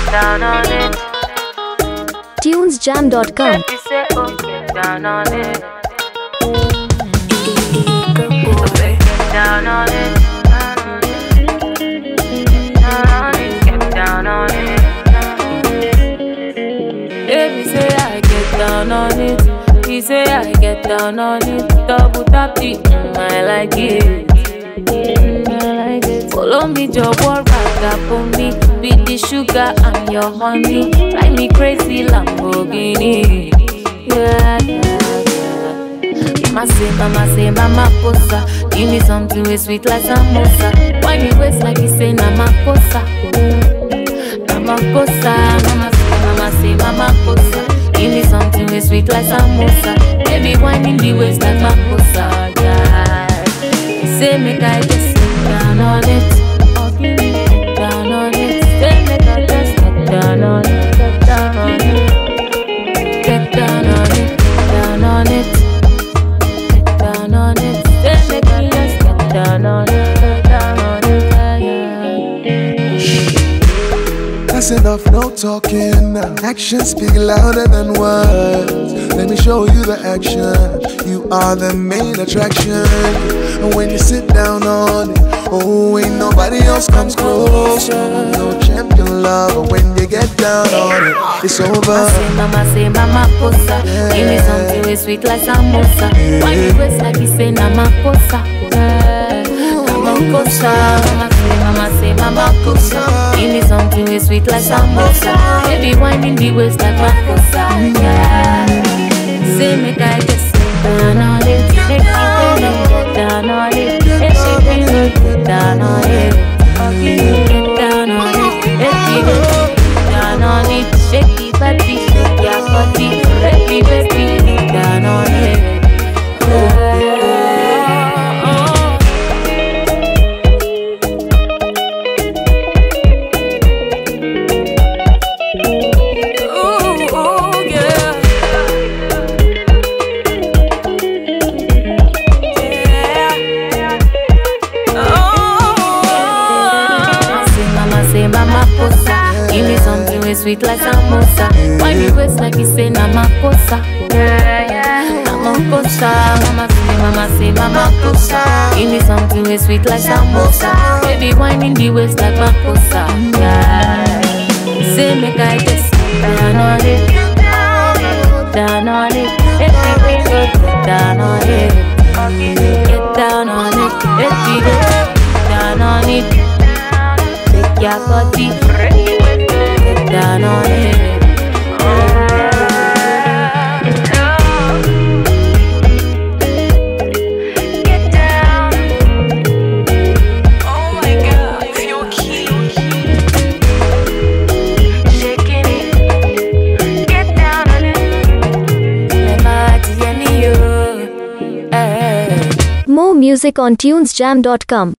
down on it. Tunesjam.com. Baby say, oh, get down on it. Get down on it. Get down on it. Baby say I get down on it. He say I get down on it. Double tap it, I like it. I like it. Follow me, job or back up on me. With the sugar, I'm your honey. Drive me crazy, Lamborghini. Yeah, yeah, yeah. Mama say, mama posa. Give me something way sweet like samosa. Why me waist like you say, nama posa. Nama posa. Mama say, mama posa. Give me something way sweet like samosa. Baby, wine in the waist like maposa. Yeah. Say make I just get down on it. Get down on it. Say make I just get down on it. Get down on it. Get down on it. Get down on it. Get down on it. Say make I just get down on it. Get down on it. Yeah. That's enough, no talking. Actions speak louder than words. Let me show you the action. You are the main attraction. And when you sit down on it, oh, ain't nobody else comes close. No champion lover. When you get down on it, it's over. Mama say, mama posa. Yeah. Give me something way sweet like samosa. Yeah. Why you waist like you say, nama posa. Yeah. Nama posa. Mama say, mama posa. Give me something way sweet like samosa. Baby, wine in the waist like maposa. Yeah. Say make I just get down on it. Make me get down on it. If she get down on it. Get down on it. If she get down on it. Shake it, baby, shake your body. Baby, baby, get down on it. Give me something way sweet like samosa. Why me waist like you say nama posa. Yeah, yeah. Nama posa. Mama say mama posa. Give me something way sweet like samosa. Baby, wine in the waist like maposa. Yeah. Say make I just down on it. Down on it. If you get down on it. Get down on it. If you get down on it. Take your body. Get down on it. Get down. Oh my God, you're cute. Shaking it. Get down on it. More music on Tunesjam.com.